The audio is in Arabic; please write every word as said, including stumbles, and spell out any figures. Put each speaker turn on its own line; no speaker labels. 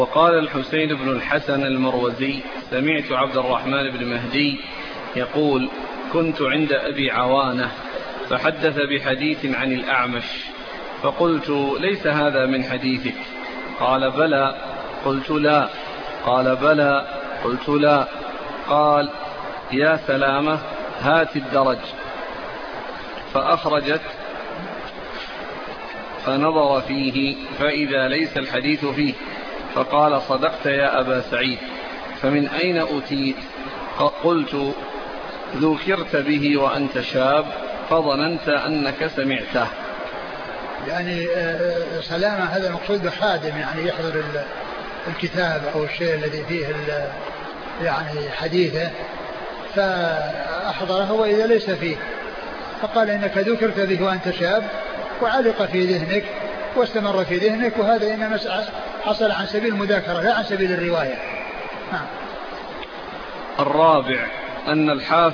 وقال الحسين بن الحسن المروزي: سمعت عبد الرحمن بن مهدي يقول: كنت عند أبي عوانة فحدث بحديث عن الأعمش، فقلت: ليس هذا من حديثك؟ قال: بلى. قلت: لا. قال: بلى. قلت: لا. قال: يا سلامة، هات الدرج. فأخرجت فنظر فيه فإذا ليس الحديث فيه، فقال: صدقت يا أبا سعيد، فمن أين أتيت؟ قلت: ذكرت به وأنت شاب فظننت أنك سمعته.
يعني سلامة هذا المقصود بخادم، يعني يحضر الكتاب أو الشيء الذي فيه يعني حديثه، فأحضره وإذا ليس فيه، فقال: إنك ذكرت به وأنت شاب، وعلق في ذهنك واستمر في ذهنك، وهذا إنما حصل عن سبيل المذاكرة لا عن سبيل الرواية.
الرابع أن الحافظ